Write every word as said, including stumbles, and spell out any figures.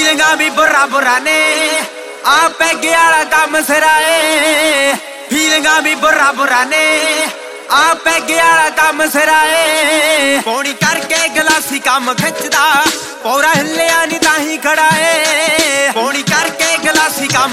फीलिंगा भी बुरा बुरा ने आ पैगे वाला काम सिराए फीलिंगा भी बुरा बुरा ने आ पैगे वाला काम सिराए पौड़ी करके गलासी काम खिंचदा पौरा हिलिया नहीं ताही खड़ा है पौड़ी करके गलासी काम